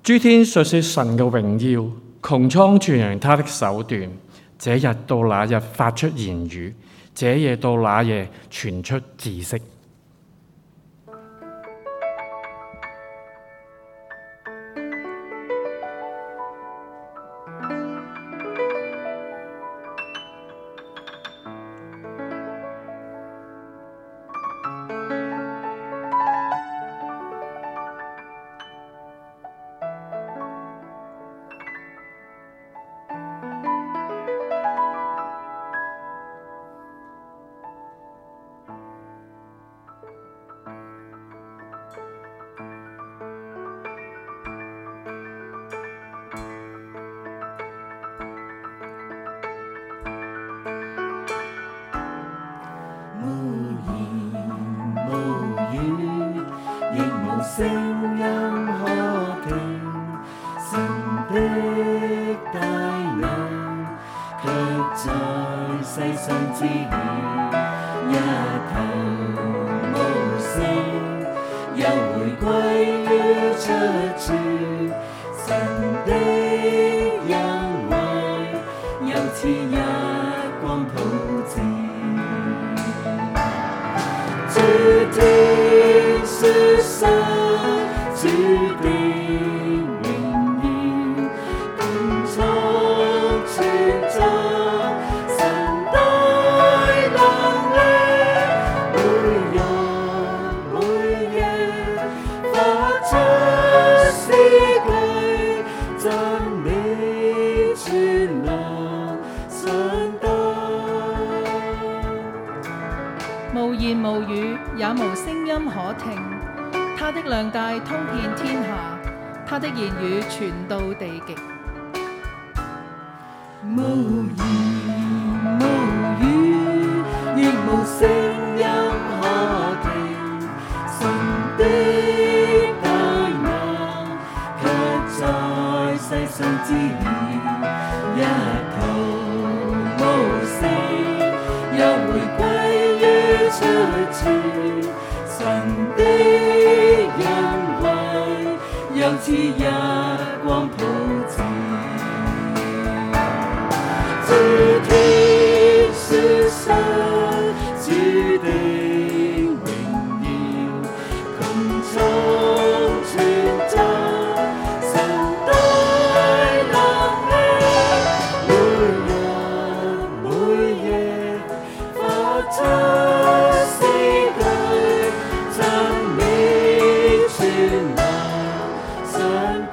諸天述說神嘅榮耀，穹蒼傳揚他的手段。這日到那日發出言語，這夜到那夜傳出知識。 聲音可聽，神的大能，卻在世上之餘，一頭無聲，又回歸於出處。神的恩惠，又似日光普照。諸天說神主的榮耀，穹蒼傳頌神大能力，每日每夜發出詩句，讚美全能上帝。 無言無語，也無聲音可聽。他的量大通遍天下，他的言語傳到地極。 無言無語，亦無聲音可聽。神的大能，卻在世上之餘，一頭無聲，又回歸於出處。神的恩惠，又似日光普照。諸天說述主的榮耀，穹蒼傳頌神大能力，每日每夜發出詩句，讚美全能上帝。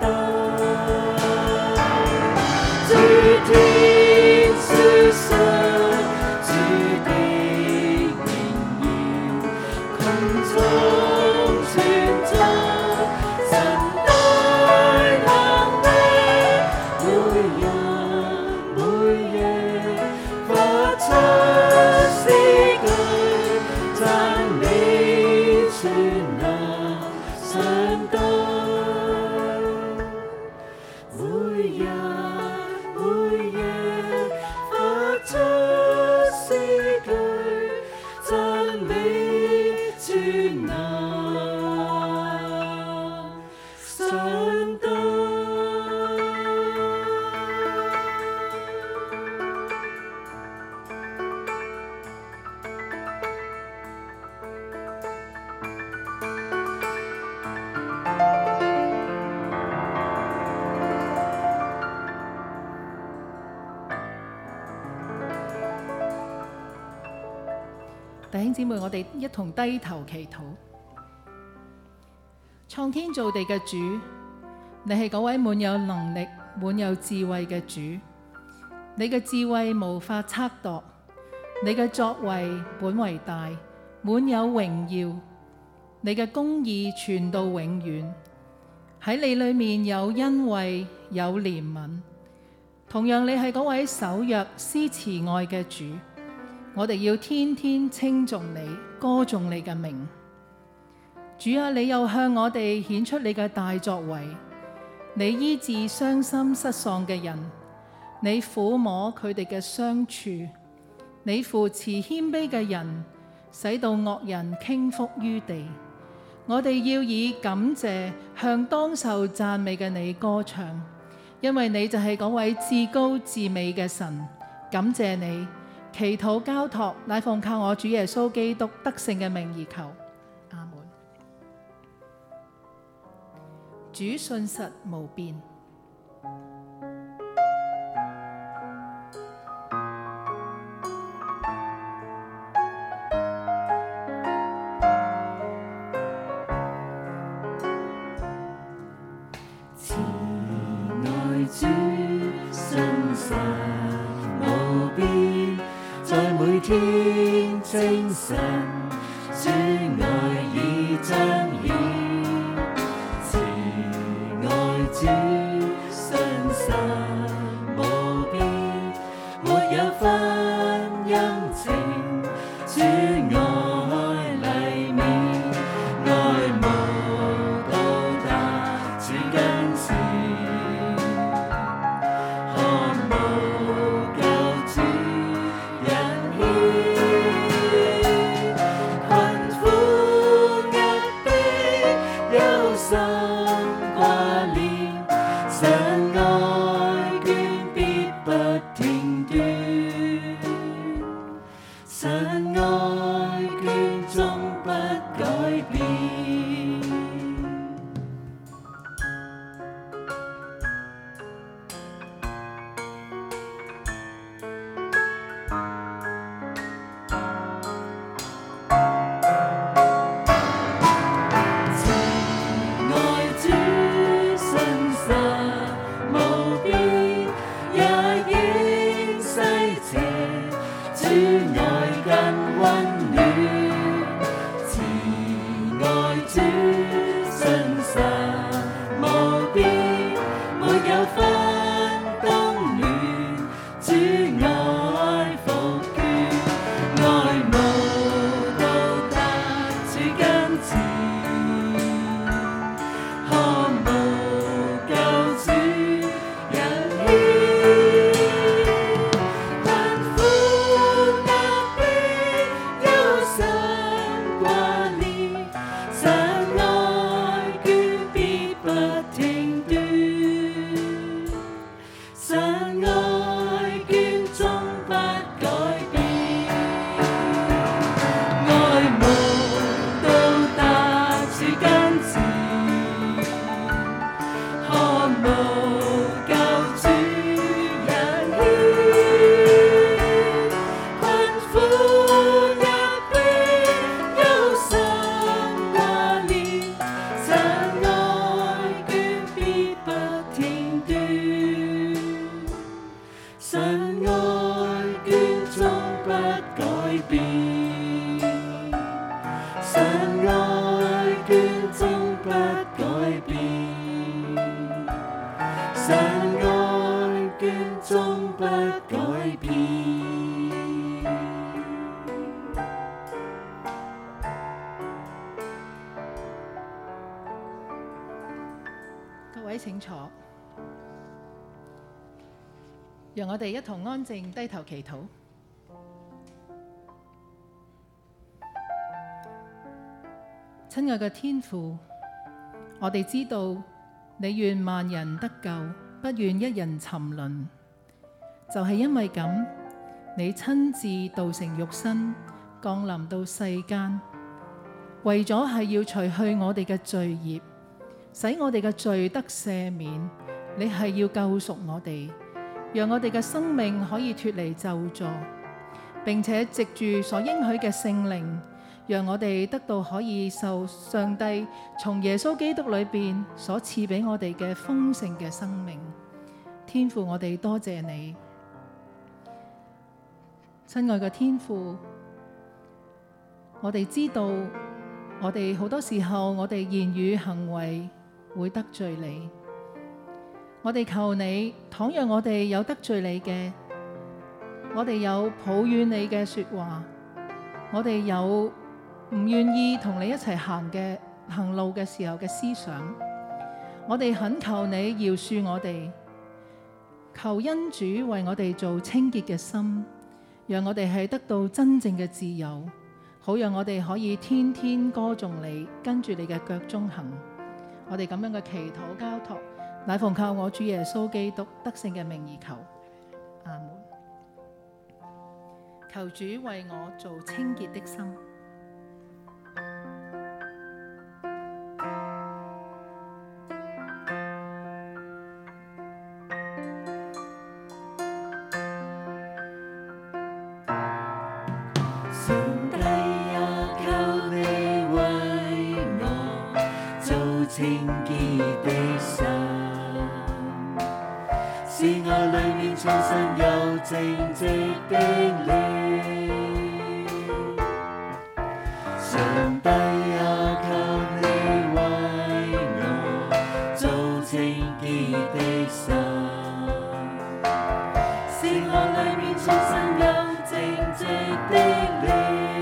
諸天說述主的榮耀，穹蒼傳頌神大能力，每日每夜發出詩句，讚美全能上帝。每日每夜發出詩句，讚美全能上帝。 弟兄姊妹，我哋一同低頭祈禱。創天造地嘅主，你係嗰位滿有能力、滿有智慧嘅主。你嘅智慧無法測度，你嘅作為本為大，滿有榮耀。你嘅公義傳到永遠，喺你裏面有恩惠，有憐憫。同樣，你係嗰位守約施慈愛嘅主。我哋要天天稱頌你，歌頌你嘅名。主啊，你又向我哋顯出你嘅大作為。你醫治傷心失喪嘅人，你撫摸佢哋嘅傷處，你扶持謙卑嘅人，使到惡人傾覆於地。 我哋要以感謝向當受讚美嘅你歌唱，因為你就係嗰位至高至美嘅神。感謝你，祈禱交託，乃奉靠我主耶穌基督得勝嘅名而求。阿門。主信實無變。 主信實無變，在每天清晨，主愛已彰顯。慈愛主信實無變，沒有分陰晴，主愛黎明，愛無到達主跟前。 各位請坐，讓我哋一同安靜低頭祈禱。親愛嘅天父，我哋知道你願萬人得救，不願一人沉淪。就係因為咁，你親自道成肉身，降臨到世間，為咗係要除去我哋嘅罪孽，使我哋嘅罪得赦免。你係要救贖我哋，讓我哋嘅生命可以脫離咒詛，並且藉住所應許嘅聖靈，讓我哋得到可以受上帝從耶穌基督裏邊所賜俾我哋嘅豐盛嘅生命。天父，我哋多謝你。親愛嘅天父，我哋知道我哋好多時候我哋言語行為會得罪你，我哋求你，倘若我哋有得罪你嘅，我哋有抱怨你嘅說話，我哋有唔願意同你一齊行路嘅時候嘅思想，我哋懇求你饒恕我哋，求恩主為我哋做清潔嘅心，讓我哋係得到真正嘅自由， 好讓我哋可以天天歌頌你，跟住你嘅腳蹤行。我哋咁樣嘅祈禱交託，乃奉靠我主耶穌基督得勝嘅名而求，阿門。求主為我做清潔的心。 上帝啊，求你為我做清潔的心，使我裡面重新有正直的靈。上帝啊，求你為我做清潔的心，使我裡面重新有正直的靈。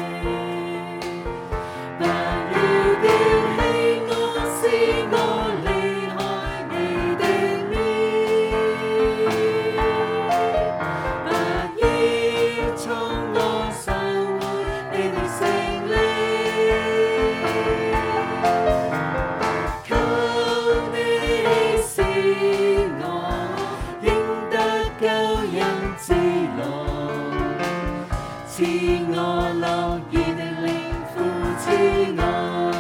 不要丟棄我，使我離開你的面，不要從我收回你的勝利。求你使我應得救恩之樂，賜我樂意的靈扶持我。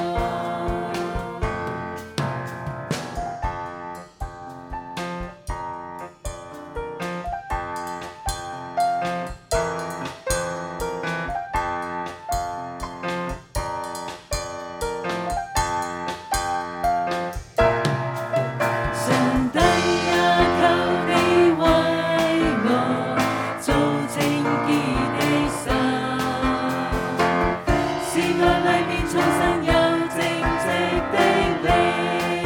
上帝啊，求你為我做清潔的心，使我裡面重新有正直的靈。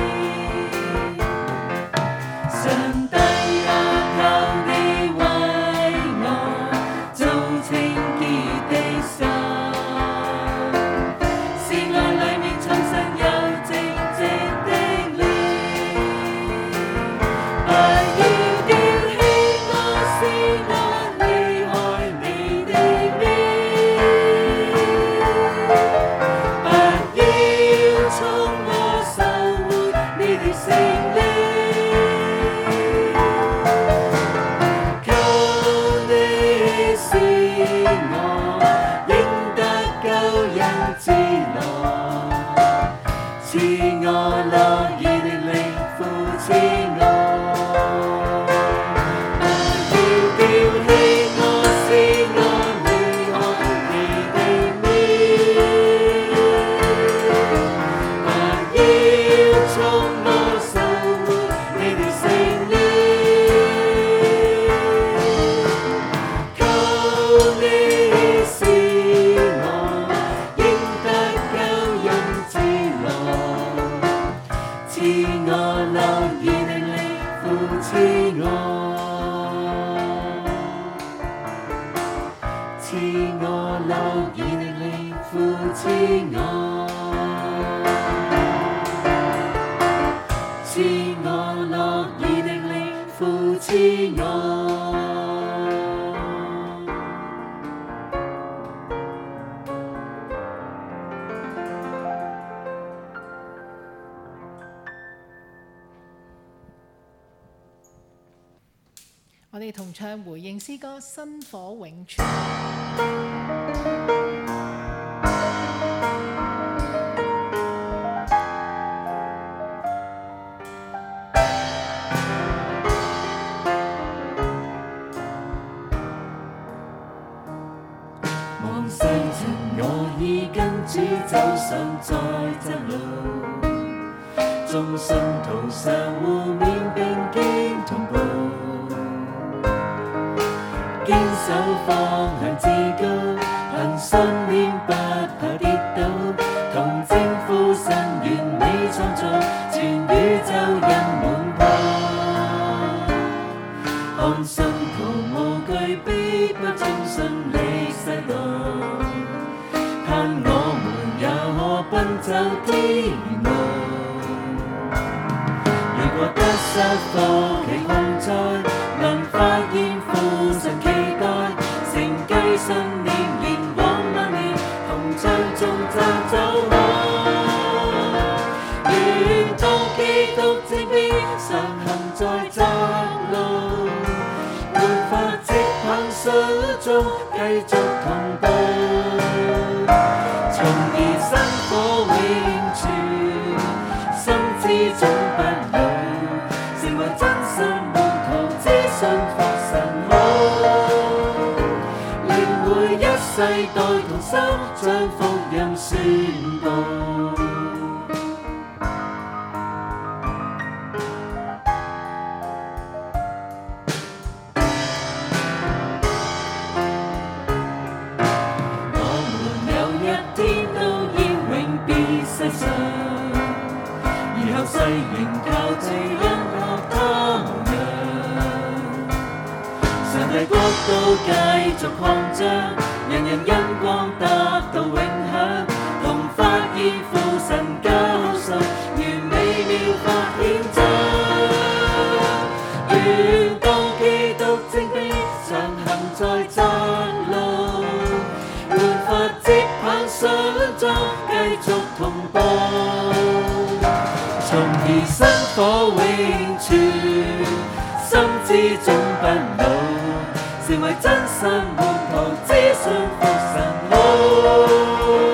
上帝啊，求你為我做清潔的心，使我裡面重新有正直的靈。不要丟棄我，使我離開你的面，不要從我收回你的勝利。求你使我應得救恩之樂，賜我樂意的靈扶持我。不要丟棄我，使我離開你的面，不要從我收回你的勝利。求你使我應得救恩之樂，賜我樂意的靈扶持我。賜我樂意的靈扶持我，賜我樂意的靈扶持我。 我哋同唱回應詩歌《薪火永存》。 望世塵，我已跟主走上在窄路，眾信徒相互勉並肩同步，堅守方向至高，憑信念不怕跌倒，同征夫神完美創造，全宇宙人滿泊。看信徒無懼逼迫中順利世道，盼我們也可奔走天路。如果得失放棄控載，能發現父神期待，承繼信念，延往萬年，同在常行在窄路，沒法直行水中繼續同步，從而生火永存，心知總不老，成為真實門徒，只信服神母，領會一世代同心，將福音宣佈。以後世仍靠這恩學他模樣，上帝國度繼續擴張，人人因光得到永享，同發現父神救贖，完美妙法顯彰。願當基督精兵常行在窄路，沒法接棒上中繼續同步，從而生火永存，心知總不老，成為真實門徒，只信服神母。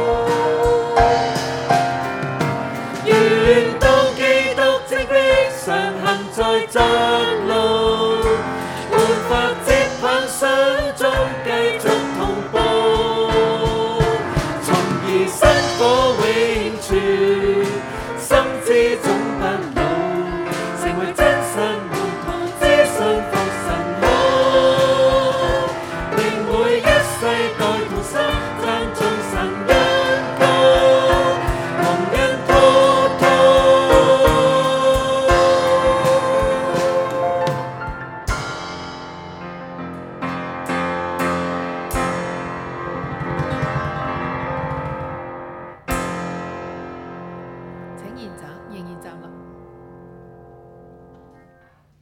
願當基督精兵常行在窄路，沒法接棒上中繼續同步，從而生火永存，心知